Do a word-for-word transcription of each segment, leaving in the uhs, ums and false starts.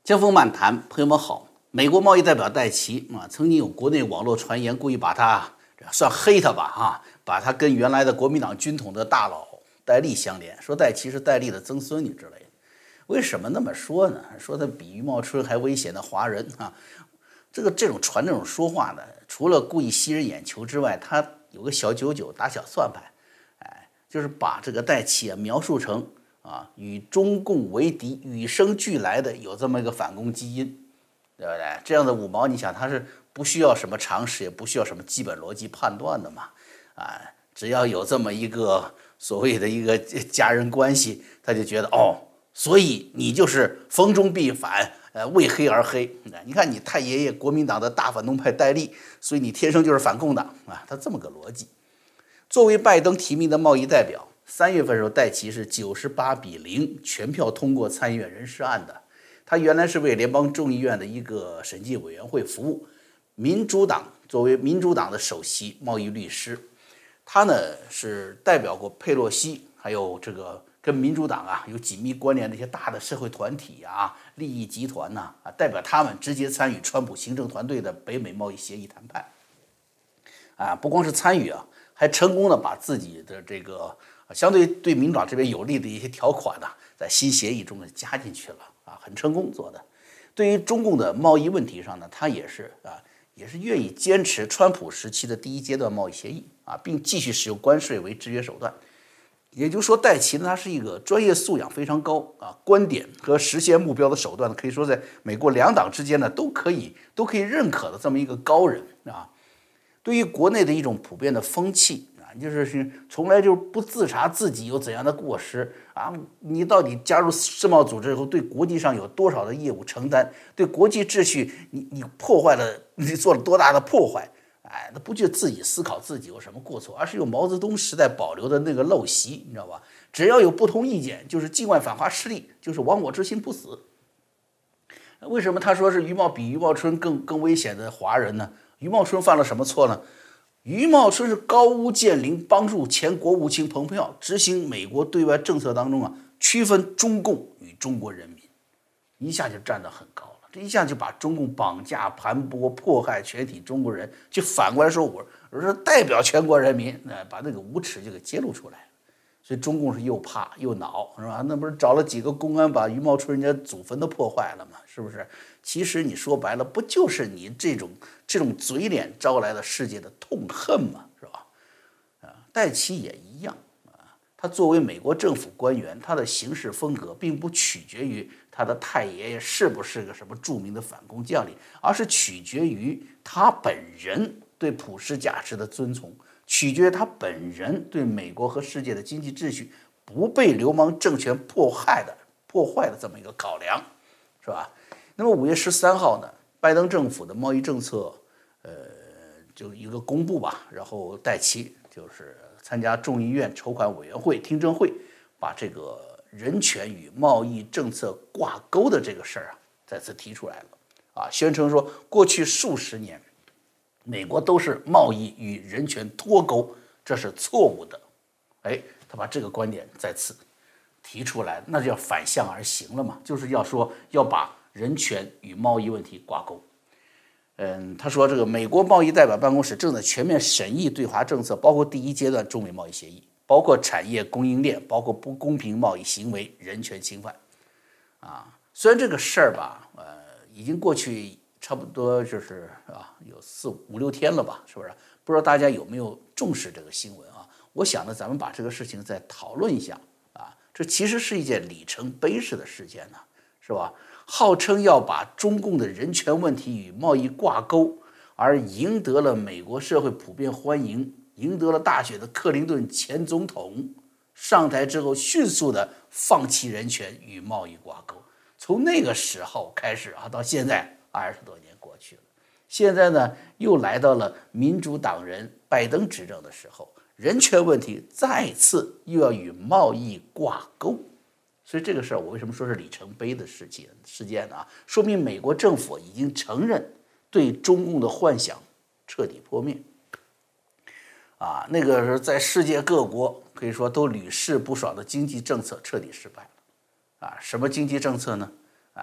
江峰漫谈，朋友们好。美国贸易代表戴琪啊，曾经有国内网络传言，故意把他算黑他吧啊，把他跟原来的国民党军统的大佬戴笠相连，说戴琪是戴笠的曾孙女之类的。为什么那么说呢？说他比余茂春还危险的华人啊，这个这种传这种说话的，除了故意吸人眼球之外，他有个小九九打小算盘，哎，就是把这个戴琪啊描述成啊与中共为敌，与生俱来的有这么一个反共基因。对不对？这样的五毛，你想他是不需要什么常识，也不需要什么基本逻辑判断的嘛？啊，只要有这么一个所谓的一个家人关系，他就觉得哦，所以你就是逢中必反，呃，为黑而黑。你看你太爷爷国民党的大反动派戴笠，所以你天生就是反共党啊，他这么个逻辑。作为拜登提名的贸易代表，三月份的时候，戴琪是九十八比零全票通过参议院人事案的。他原来是为联邦众议院的一个审计委员会服务，民主党作为民主党的首席贸易律师，他呢是代表过佩洛西，还有这个跟民主党啊有紧密关联的一些大的社会团体啊、利益集团呐 啊, 啊，代表他们直接参与川普行政团队的北美贸易协议谈判，啊，不光是参与啊，还成功的把自己的这个相对对民主党这边有利的一些条款呢、啊，在新协议中加进去了。啊，很成功做的。对于中共的贸易问题上呢，他也是啊，也是愿意坚持川普时期的第一阶段贸易协议啊，并继续使用关税为制约手段。也就是说，戴琪呢，他是一个专业素养非常高啊，观点和实现目标的手段呢，可以说在美国两党之间呢都可以都可以认可的这么一个高人啊。对于国内的一种普遍的风气。就是从来就不自查自己有怎样的过失啊！你到底加入世贸组织以后，对国际上有多少的业务承担？对国际秩序，你你破坏了，你做了多大的破坏？哎，那不就自己思考自己有什么过错，而是有毛泽东时代保留的那个陋习，你知道吧？只要有不同意见，就是境外反华势力，就是亡我之心不死。为什么他说是余茂比余茂春更更危险的华人呢？余茂春犯了什么错呢？余茂春是高屋建瓴，帮助前国务卿蓬佩奥执行美国对外政策当中啊，区分中共与中国人民，一下就站得很高了。这一下就把中共绑架、盘剥、迫害全体中国人，就反过来说我我是代表全国人民，呃，把那个无耻就给揭露出来了。所以中共是又怕又恼，是吧？那不是找了几个公安把余茂春人家祖坟都破坏了吗？是不是？其实你说白了，不就是你这种这种嘴脸招来了世界的痛恨吗？是吧？啊，戴琪也一样啊。他作为美国政府官员，他的行事风格并不取决于他的太爷爷是不是个什么著名的反攻将领，而是取决于他本人对普世价值的尊崇。取决于他本人对美国和世界的经济秩序不被流氓政权迫害的破坏的这么一个考量，是吧？那么五月十三号呢，拜登政府的贸易政策，呃，就一个公布吧。然后戴琪就是参加众议院筹款委员会听证会，把这个人权与贸易政策挂钩的这个事儿啊，再次提出来了啊，宣称说过去数十年。美国都是贸易与人权脱钩，这是错误的。哎，他把这个观点再次提出来，那就要反向而行了嘛，就是要说要把人权与贸易问题挂钩。嗯，他说这个美国贸易代表办公室正在全面审议对华政策，包括第一阶段中美贸易协议，包括产业供应链，包括不公平贸易行为、人权侵犯。啊，虽然这个事儿吧，呃，已经过去。差不多就是啊，有四五六天了吧，是不是？不知道大家有没有重视这个新闻啊？我想呢，咱们把这个事情再讨论一下啊。这其实是一件里程碑式的事件呢，是吧？号称要把中共的人权问题与贸易挂钩，而赢得了美国社会普遍欢迎，赢得了大选的克林顿前总统上台之后，迅速的放弃人权与贸易挂钩。从那个时候开始啊，到现在。二十多年过去了，现在呢又来到了民主党人拜登执政的时候，人权问题再次又要与贸易挂钩，所以这个事儿我为什么说是里程碑的事件事件呢？说明美国政府已经承认对中共的幻想彻底破灭。啊，那个是在世界各国可以说都屡试不爽的经济政策彻底失败了。啊，什么经济政策呢？啊。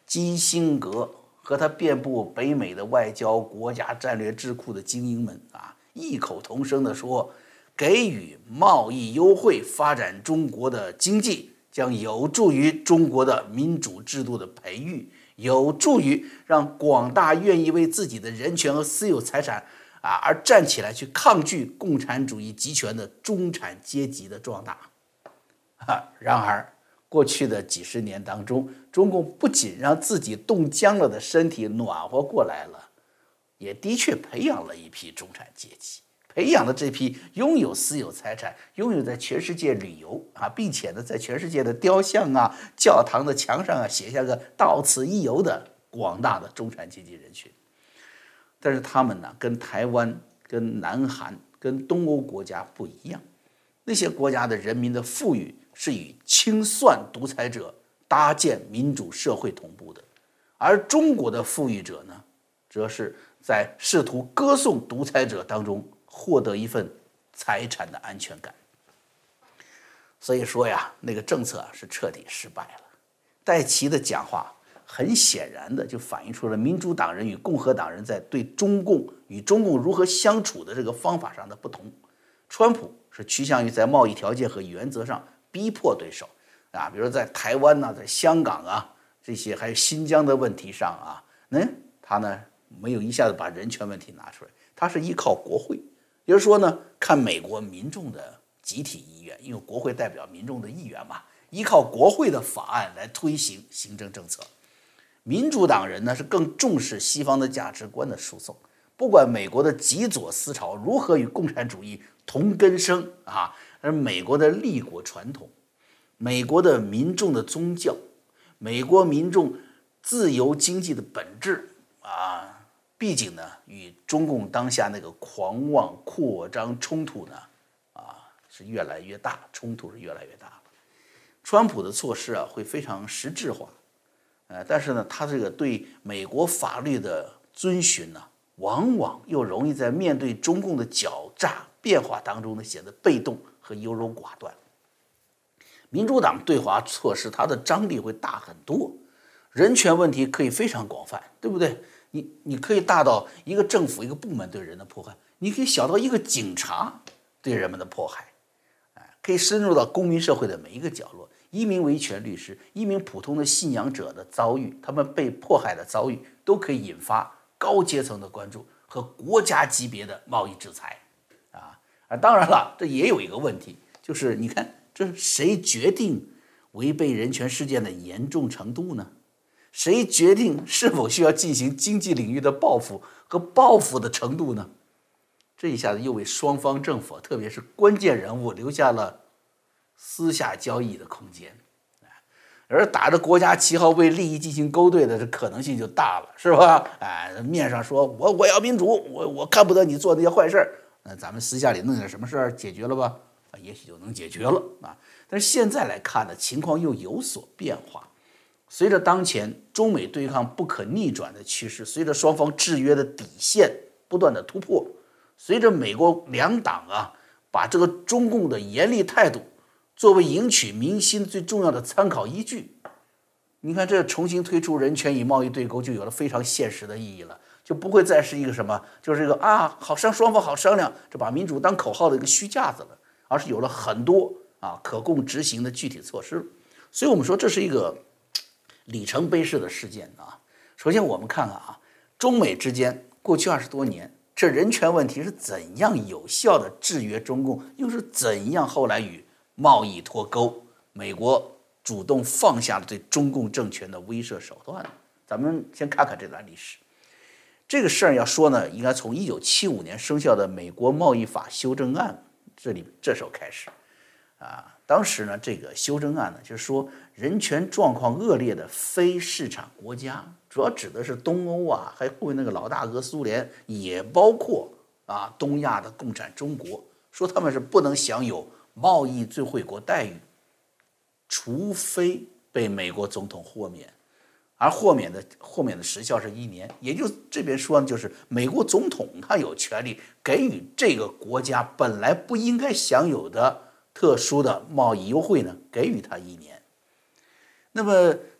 基辛格和他遍布北美的外交、国家战略智库的精英们啊，异口同声地说，给予贸易优惠发展中国的经济，将有助于中国的民主制度的培育，有助于让广大愿意为自己的人权和私有财产啊而站起来去抗拒共产主义集权的中产阶级的壮大。啊，然而，过去的几十年当中，中共不仅让自己冻僵了的身体暖和过来了，也的确培养了一批中产阶级，培养了这批拥有私有财产、拥有在全世界旅游啊，并且呢，在全世界的雕像啊、教堂的墙上啊写下个到此一游的广大的中产阶级人群。但是他们呢，跟台湾、跟南韩、跟东欧国家不一样，那些国家的人民的富裕是与清算独裁者搭建民主社会同步的，而中国的富裕者呢，则是在试图歌颂独裁者当中获得一份财产的安全感。所以说呀，那个政策是彻底失败了。戴琪的讲话很显然的就反映出了民主党人与共和党人在对中共与中共如何相处的这个方法上的不同。川普是趋向于在贸易条件和原则上逼迫对手啊，比如在台湾呢、啊，在香港啊这些，还有新疆的问题上啊，嗯，他呢没有一下子把人权问题拿出来，他是依靠国会，也就是说呢，看美国民众的集体意愿，因为国会代表民众的意愿嘛，依靠国会的法案来推行行政政策。民主党人呢是更重视西方的价值观的输送，不管美国的极左思潮如何与共产主义同根生啊，而美国的立国传统、美国的民众的宗教、美国民众自由经济的本质啊，毕竟呢与中共当下那个狂妄扩张冲突呢啊是越来越大，冲突是越来越大了。川普的措施啊会非常实质化。呃，但是呢，他这个对美国法律的遵循呢，往往又容易在面对中共的狡诈变化当中呢，显得被动和优柔寡断。民主党对华措施，它的张力会大很多，人权问题可以非常广泛，对不对？你你可以大到一个政府一个部门对人的迫害，你可以小到一个警察对人们的迫害，哎，可以深入到公民社会的每一个角落。一名维权律师，一名普通的信仰者的遭遇，他们被迫害的遭遇，都可以引发高阶层的关注和国家级别的贸易制裁啊！啊，当然了，这也有一个问题，就是你看，这谁决定违背人权事件的严重程度呢？谁决定是否需要进行经济领域的报复和报复的程度呢？这一下子又为双方政府，特别是关键人物留下了私下交易的空间，而打着国家旗号为利益进行勾兑的这可能性就大了，是吧？哎，面上说我我要民主，我我看不得你做那些坏事，那咱们私下里弄点什么事儿解决了吧？啊，也许就能解决了啊。但是现在来看呢，情况又有所变化。随着当前中美对抗不可逆转的趋势，随着双方制约的底线不断的突破，随着美国两党啊把这个中共的严厉态度作为赢取民心最重要的参考依据，你看这重新推出人权与贸易对勾就有了非常现实的意义了，就不会再是一个什么，就是一个啊好商双方好商量，这把民主当口号的一个虚架子了，而是有了很多啊可供执行的具体措施。所以我们说这是一个里程碑式的事件啊。首先我们看看啊，中美之间过去二十多年，这人权问题是怎样有效的制约中共，又是怎样后来与贸易脱钩，美国主动放下了对中共政权的威慑手段。咱们先看看这段历史。这个事儿要说呢，应该从一九七五年生效的美国贸易法修正案这里这时候开始啊。当时呢，这个修正案呢，就是说人权状况恶劣的非市场国家，主要指的是东欧啊，还有后面那个老大哥苏联，也包括啊东亚的共产中国，说他们是不能享有贸易最惠国待遇，除非被美国总统豁免，而豁免的豁免的时效是一年，也就这边说呢，就是美国总统他有权利给予这个国家本来不应该享有的特殊的贸易优惠呢，给予他一年。那么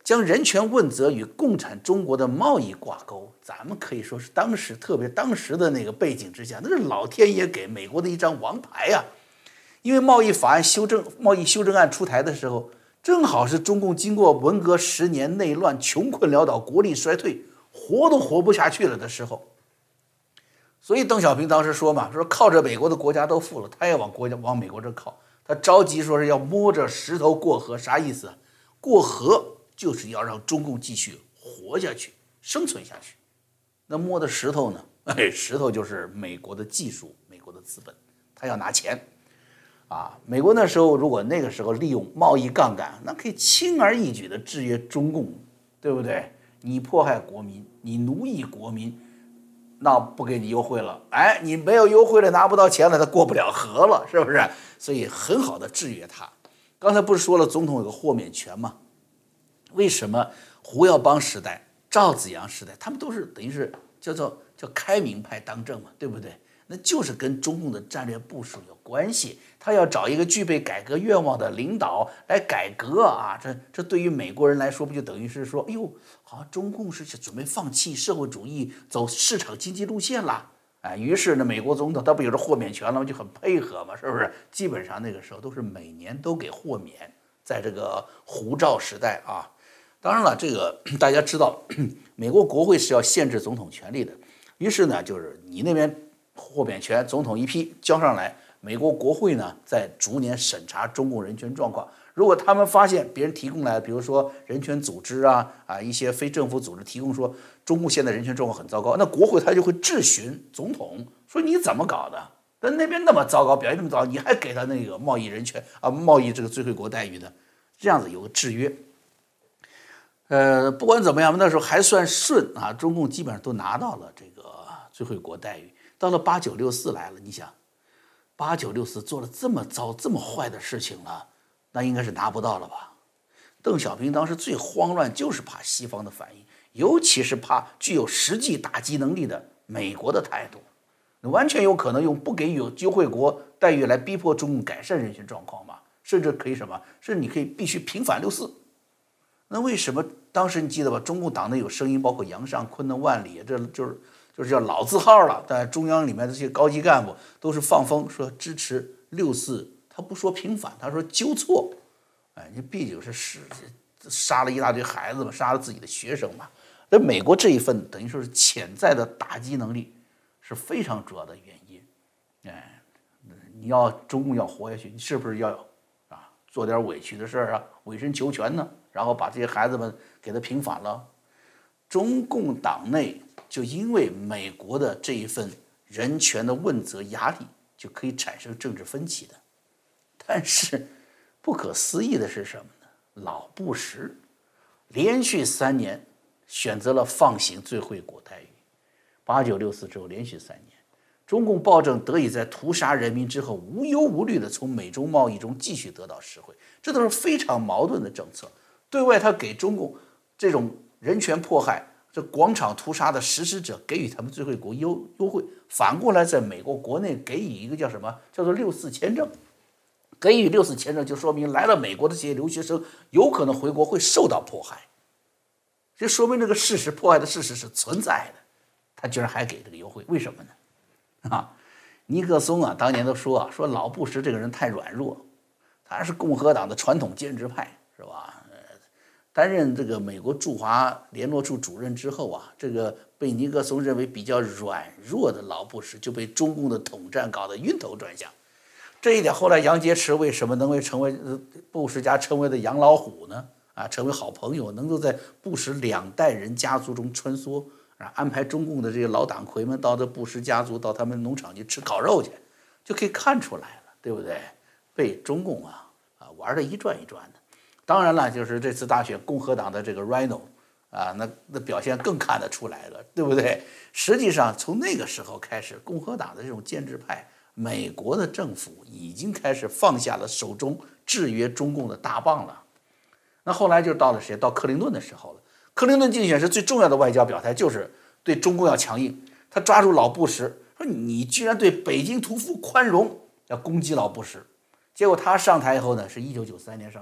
将人权问责与共产中国的贸易挂钩，咱们可以说是当时，特别当时的那个背景之下，那是老天爷给美国的一张王牌呀、啊。因为贸易法案修正、贸易修正案出台的时候，正好是中共经过文革十年内乱、穷困潦倒、国力衰退，活都活不下去了的时候。所以邓小平当时说嘛，说靠着美国的国家都富了，他也往国家往美国这靠，他着急说是要摸着石头过河，啥意思？过河就是要让中共继续活下去、生存下去。那摸的石头呢？哎，石头就是美国的技术、美国的资本，他要拿钱。啊，美国那时候如果那个时候利用贸易杠杆，那可以轻而易举的制约中共，对不对？你迫害国民，你奴役国民，那不给你优惠了，哎，你没有优惠了，拿不到钱了，他过不了河了，是不是？所以很好的制约他。刚才不是说了，总统有个豁免权吗？为什么胡耀邦时代、赵紫阳时代，他们都是等于是叫做叫开明派当政嘛，对不对？那就是跟中共的战略部署有关系，他要找一个具备改革愿望的领导来改革啊！这这对于美国人来说，不就等于是说，哎呦，好像中共是准备放弃社会主义，走市场经济路线了。哎，于是呢，美国总统他不有这豁免权了吗？就很配合嘛，是不是？基本上那个时候都是每年都给豁免，在这个胡赵时代啊。当然了，这个大家知道，美国国会是要限制总统权力的，于是呢，就是你那边豁免权，总统一批交上来，美国国会呢在逐年审查中共人权状况。如果他们发现别人提供来，比如说人权组织啊啊一些非政府组织提供说中共现在人权状况很糟糕，那国会他就会质询总统，说你怎么搞的？但那边那么糟糕，表现那么糟糕，你还给他那个贸易人权啊贸易这个最惠国待遇的，这样子有个制约。呃，不管怎么样，那时候还算顺啊，中共基本上都拿到了这个最惠国待遇。到了八九六四来了，你想，八九六四做了这么糟、这么坏的事情了，那应该是拿不到了吧？邓小平当时最慌乱，就是怕西方的反应，尤其是怕具有实际打击能力的美国的态度。完全有可能用不给予优惠国待遇来逼迫中共改善人权状况嘛，甚至可以什么？甚至你可以必须平反六四。那为什么当时你记得吧？中共党内有声音，包括杨尚昆的万里，这就是就是叫老字号了。但中央里面的这些高级干部都是放风说支持六四，他不说平反，他说纠错。哎，你毕竟是是杀了一大堆孩子嘛，杀了自己的学生嘛。那美国这一份等于说是潜在的打击能力是非常主要的原因。哎，你要中共要活下去，你是不是要啊做点委屈的事儿啊，委身求全呢？然后把这些孩子们给他平反了。中共党内就因为美国的这一份人权的问责压力，就可以产生政治分歧的。但是不可思议的是什么呢？老布什连续三年选择了放行最惠国待遇，八九六四之后连续三年，中共暴政得以在屠杀人民之后无忧无虑地从美中贸易中继续得到实惠，这都是非常矛盾的政策。对外他给中共这种人权迫害、这广场屠杀的实施者给予他们最惠国优优惠，反过来在美国国内给予一个叫什么叫做六四签证，给予六四签证就说明来了美国的这些留学生有可能回国会受到迫害，这说明这个事实迫害的事实是存在的，他居然还给这个优惠，为什么呢？啊，尼克松啊当年都说啊，说老布什这个人太软弱，他是共和党的传统建制派，是吧？担任这个美国驻华联络处主任之后啊，这个被尼克松认为比较软弱的老布什就被中共的统战搞得晕头转向。这一点后来杨洁篪为什么能够成为布什家称为的洋老虎呢？啊，成为好朋友，能够在布什两代人家族中穿梭，啊，安排中共的这些老党魁们到这布什家族到他们农场去吃烤肉去，就可以看出来了，对不对？被中共啊啊玩得一转一转的。当然了，就是这次大选，共和党的这个 Rhino 啊，那那表现更看得出来了，对不对？实际上，从那个时候开始，共和党的这种建制派，美国的政府已经开始放下了手中制约中共的大棒了。那后来就到了谁？到克林顿的时候了。克林顿竞选时最重要的外交表态就是对中共要强硬，他抓住老布什，说你居然对北京屠夫宽容，要攻击老布什。结果他上台以后呢，是一九九三年上台，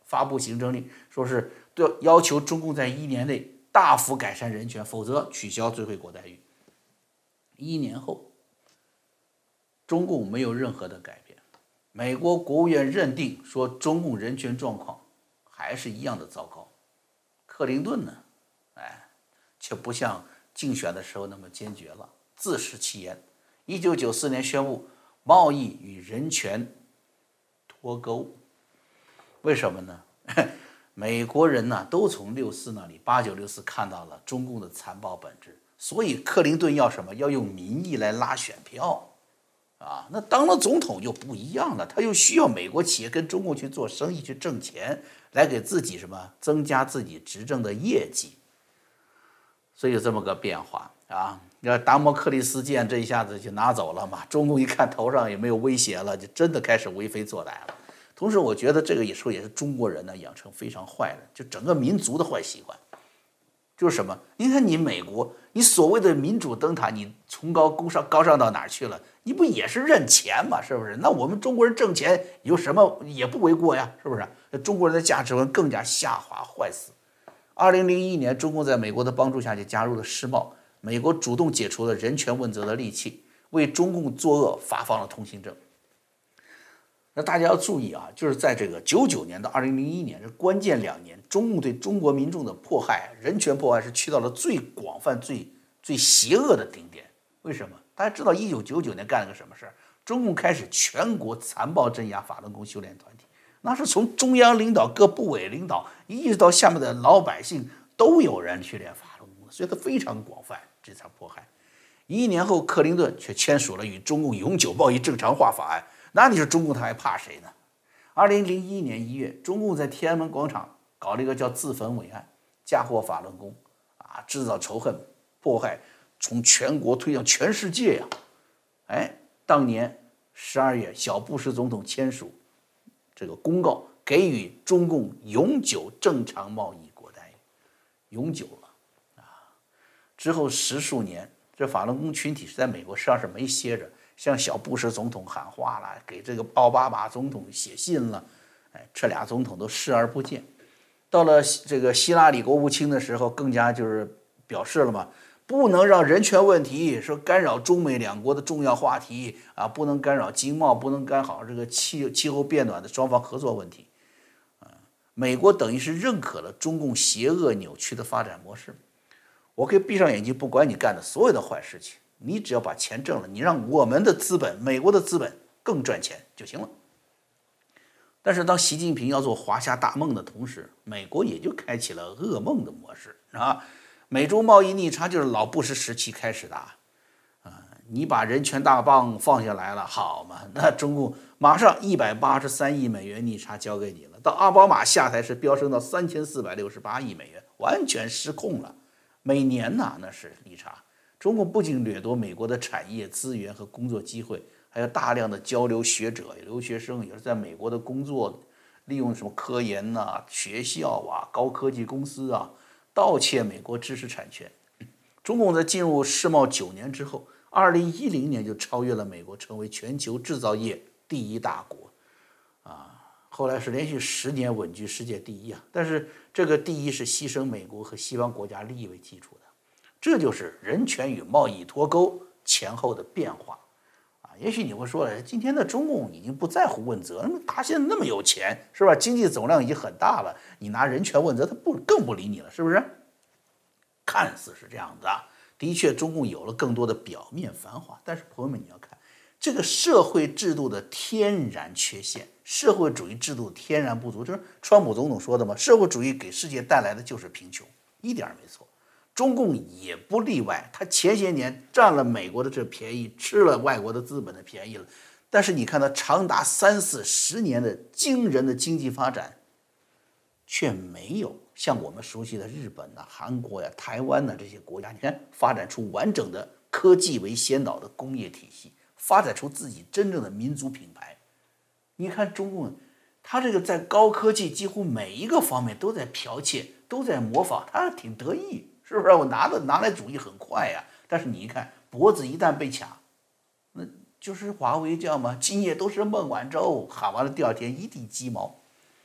发布行政令，说是对要求中共在一年内大幅改善人权，否则取消最惠国待遇。一年后，中共没有任何的改变，美国国务院认定说中共人权状况还是一样的糟糕。克林顿呢，哎，却不像竞选的时候那么坚决了，自食其言。一九九四年宣布贸易与人权脱钩。为什么呢？美国人呢都从六四那里八九六四看到了中共的残暴本质，所以克林顿要什么？要用民意来拉选票。啊，那当了总统就不一样了，他又需要美国企业跟中共去做生意去挣钱，来给自己什么增加自己执政的业绩，所以有这么个变化啊。要达摩克利斯剑这一下子就拿走了嘛，中共一看头上也没有威胁了，就真的开始为非作歹了。同时，我觉得这个也说也是中国人呢养成非常坏的，就整个民族的坏习惯。就是什么？你看你美国，你所谓的民主灯塔，你崇高高尚高尚到哪儿去了？你不也是认钱吗？是不是？那我们中国人挣钱有什么也不为过呀？是不是？中国人的价值观更加下滑坏死。二零零一年，中共在美国的帮助下就加入了世贸，美国主动解除了人权问责的利器，为中共作恶发放了通行证。那大家要注意啊，就是在这个九九年到二零零一年这关键两年，中共对中国民众的迫害、人权迫害是去到了最广泛、最最邪恶的顶点。为什么？大家知道一九九九年干了个什么事儿？中共开始全国残暴镇压法轮功修炼团体，那是从中央领导、各部委领导，一直到下面的老百姓，都有人去练法轮功，所以它非常广泛。这场迫害，一年后，克林顿却签署了与中共永久贸易正常化法案。那你说中共他还怕谁呢？二零零一年一月，中共在天安门广场搞了一个叫自焚伟案，嫁祸法轮功，啊，制造仇恨、迫害，从全国推向全世界呀、啊！哎，当年十二月，小布什总统签署这个公告，给予中共永久正常贸易国待遇，永久了啊！之后十数年，这法轮功群体是在美国实际上是没歇着。向小布什总统喊话了，给这个奥巴马总统写信了，哎，这俩总统都视而不见。到了这个希拉里国务卿的时候，更加就是表示了嘛，不能让人权问题说干扰中美两国的重要话题啊，不能干扰经贸，不能干扰这个气气候变暖的双方合作问题。啊，美国等于是认可了中共邪恶扭曲的发展模式。我可以闭上眼睛，不管你干的所有的坏事情。你只要把钱挣了，你让我们的资本，美国的资本更赚钱就行了。但是当习近平要做华夏大梦的同时，美国也就开启了噩梦的模式啊！美洲贸易逆差就是老布什时期开始的啊！你把人权大棒放下来了，好嘛？那中共马上一百八十三亿美元逆差交给你了。到奥巴马下台时，飙升到三千四百六十八亿美元，完全失控了。每年呐，那是逆差。中共不仅掠夺美国的产业资源和工作机会，还有大量的交流学者、留学生也是在美国的工作，利用什么科研呐、啊、学校啊、高科技公司啊，盗窃美国知识产权。中共在进入世贸九年之后，二零一零年就超越了美国，成为全球制造业第一大国，啊，后来是连续十年稳居世界第一啊。但是这个第一是牺牲美国和西方国家利益为基础的。这就是人权与贸易脱钩前后的变化，啊，也许你会说了，今天的中共已经不在乎问责，他现在那么有钱，是吧？经济总量已经很大了，你拿人权问责，他不更不理你了，是不是？看似是这样的，的确，中共有了更多的表面繁华，但是朋友们，你要看这个社会制度的天然缺陷，社会主义制度天然不足，这是川普总统说的嘛？社会主义给世界带来的就是贫穷，一点没错。中共也不例外，他前些年占了美国的这便宜，吃了外国的资本的便宜了。但是你看他长达三四十年的惊人的经济发展，却没有像我们熟悉的日本呐、韩国呀、台湾呐这些国家，你看发展出完整的科技为先导的工业体系，发展出自己真正的民族品牌。你看中共，他这个在高科技几乎每一个方面都在剽窃，都在模仿，他挺得意。是不是我拿的拿来主义很快呀？但是你一看脖子一旦被卡，那就是华为这样吗？今夜都是孟晚舟，喊完了第二天一地鸡毛。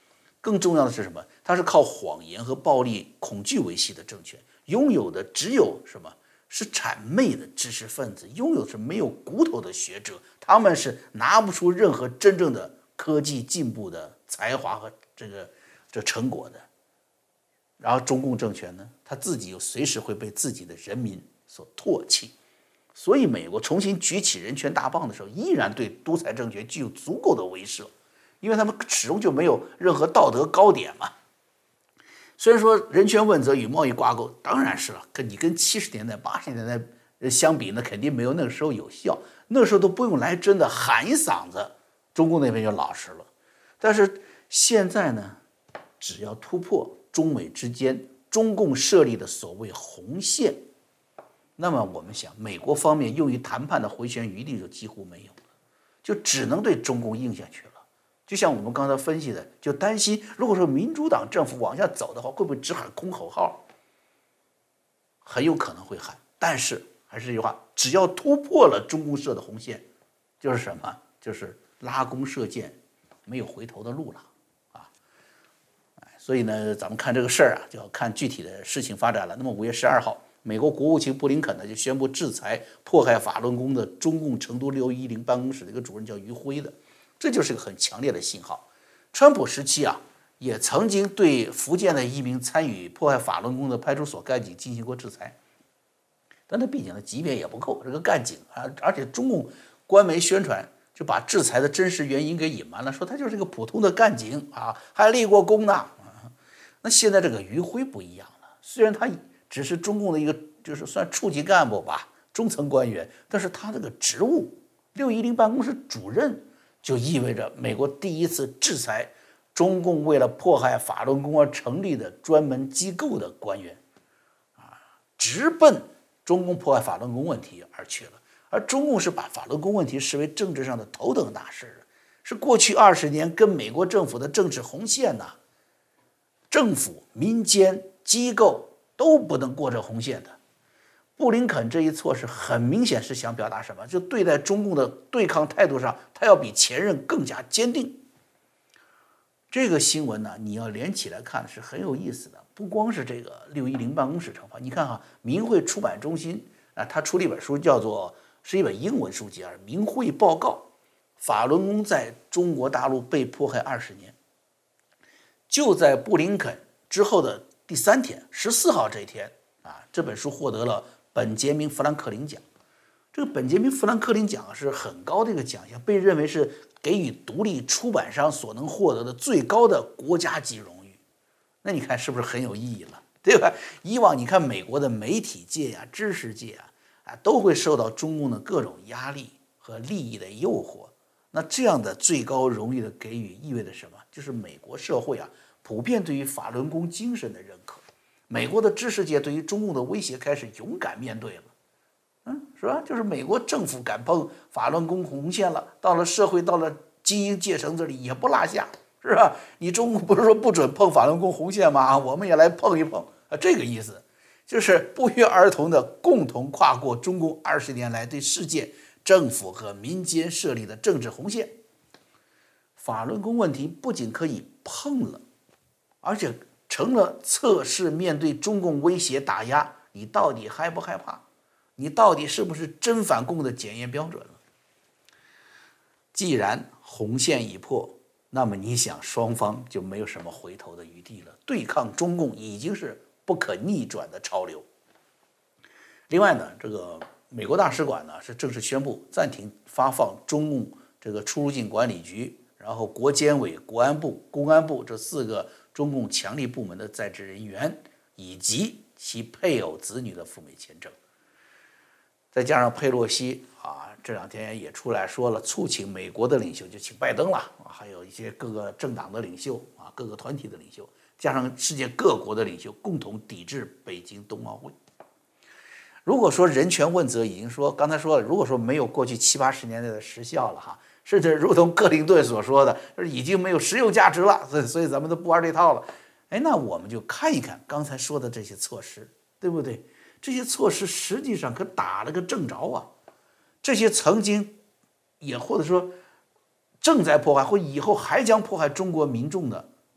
更重要的是什么？它是靠谎言和暴力、恐惧维系的政权，拥有的只有什么？是谄媚的知识分子，拥有的是没有骨头的学者，他们是拿不出任何真正的科技进步的才华和这个这成果的。然后中共政权呢，他自己又随时会被自己的人民所唾弃。所以美国重新举起人权大棒的时候，依然对独裁政权具有足够的威慑，因为他们始终就没有任何道德高点嘛。虽然说人权问责与贸易挂钩，当然是了，跟你跟七十年代、八十年代相比，那肯定没有那个时候有效。那个时候都不用来真的喊一嗓子，中共那边就老实了。但是现在呢，只要突破中美之间中共设立的所谓红线，那么我们想，美国方面用于谈判的回旋余地就几乎没有了，就只能对中共硬下去了。就像我们刚才分析的，就担心如果说民主党政府往下走的话，会不会只喊空口号？很有可能会喊，但是还是这句话，只要突破了中共设的红线，就是什么？就是拉弓射箭，没有回头的路了啊！所以呢，咱们看这个事儿啊，就要看具体的事情发展了。那么五月十二号。美国国务卿布林肯呢就宣布制裁迫害法轮功的中共成都六一零办公室的一个主任叫于辉的，这就是个很强烈的信号。川普时期啊，也曾经对福建的一名参与迫害法轮功的派出所干警进行过制裁，但他毕竟的级别也不够，这个干警啊，而且中共官媒宣传就把制裁的真实原因给隐瞒了，说他就是一个普通的干警啊，还立过功呢。那现在这个于辉不一样了，虽然他只是中共的一个，就是算处级干部吧，中层官员，但是他这个职务六一零办公室主任，就意味着美国第一次制裁中共为了迫害法轮功而成立的专门机构的官员，啊，直奔中共迫害法轮功问题而去了。而中共是把法轮功问题视为政治上的头等大事，是过去二十年跟美国政府的政治红线呐，政府、民间机构都不能过这红线的。布林肯这一措施很明显是想表达什么？就对待中共的对抗态度上，他要比前任更加坚定。这个新闻呢，你要连起来看是很有意思的。不光是这个六一零办公室惩罚，你看哈，明慧出版中心啊，他出了一本书，叫做是一本英文书籍啊，《明慧报告》，法轮功在中国大陆被迫害二十年。就在布林肯之后的第三天，十四号这一天啊，这本书获得了本杰明·富兰克林奖。这个本杰明·富兰克林奖是很高的一个奖项，被认为是给予独立出版商所能获得的最高的国家级荣誉。那你看是不是很有意义了，对吧？以往你看美国的媒体界呀、知识界啊，啊都会受到中共的各种压力和利益的诱惑。那这样的最高荣誉的给予意味着什么？就是美国社会啊，普遍对于法轮功精神的认可。美国的知识界对于中共的威胁开始勇敢面对了，嗯，是吧？就是美国政府敢碰法轮功红线了，到了社会，到了精英阶层这里也不落下，是吧？你中共不是说不准碰法轮功红线吗？我们也来碰一碰啊，这个意思就是不约而同的共同跨过中共二十年来对世界政府和民间设立的政治红线。法轮功问题不仅可以碰了，而且成了测试面对中共威胁打压，你到底害不害怕？你到底是不是真反共的检验标准了？既然红线已破，那么你想双方就没有什么回头的余地了。对抗中共已经是不可逆转的潮流。另外呢，这个美国大使馆呢是正式宣布暂停发放中共这个出入境管理局，然后国监委、国安部、公安部这四个中共强力部门的在职人员以及其配偶子女的赴美签证。再加上佩洛西啊，这两天也出来说了，促请美国的领袖，就请拜登了啊，还有一些各个政党的领袖啊，各个团体的领袖，加上世界各国的领袖，共同抵制北京冬奥会。如果说人权问责已经说，刚才说了，如果说没有过去七八十年代的时效了哈，甚至如同克林顿所说的，已经没有实用价值了，所以所以咱们都不玩这套了。哎，那我们就看一看刚才说的这些措施，对不对？这些措施实际上可打了个正着啊！这些曾经也或者说正在迫害或以后还将迫害中国民众的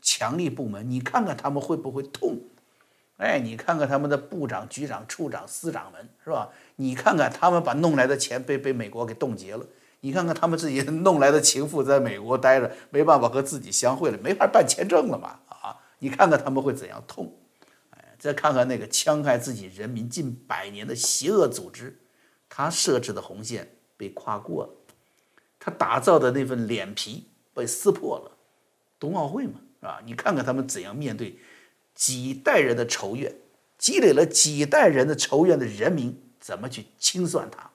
强力部门，你看看他们会不会痛？哎，你看看他们的部长、局长、处长、司长们，是吧？你看看他们把弄来的钱被被美国给冻结了，你看看他们自己弄来的情妇在美国待着，没办法和自己相会了，没法办签证了嘛？啊，你看看他们会怎样痛？哎，再看看那个戕害自己人民近百年的邪恶组织，他设置的红线被跨过了，他打造的那份脸皮被撕破了。冬奥会嘛，啊，你看看他们怎样面对几代人的仇怨，积累了几代人的仇怨的人民怎么去清算它？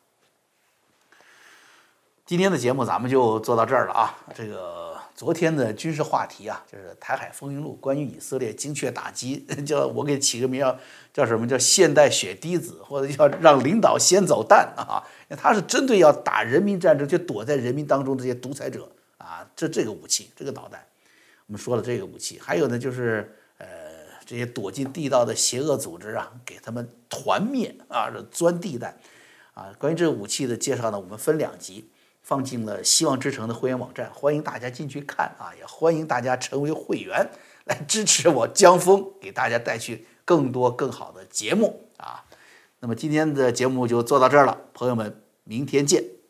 今天的节目咱们就做到这儿了啊！这个昨天的军事话题啊，就是台海风云录，关于以色列精确打击，叫我给起个名叫叫什么叫现代血滴子，或者叫让领导先走弹啊！他是针对要打人民战争，就躲在人民当中这些独裁者啊，这这个武器，这个导弹，我们说了这个武器，还有呢就是呃。这些躲进地道的邪恶组织啊，给他们团灭啊，钻地带啊。关于这个武器的介绍呢，我们分两集放进了希望之城的会员网站，欢迎大家进去看啊，也欢迎大家成为会员来支持我江峰，给大家带去更多更好的节目啊。那么今天的节目就做到这儿了，朋友们，明天见。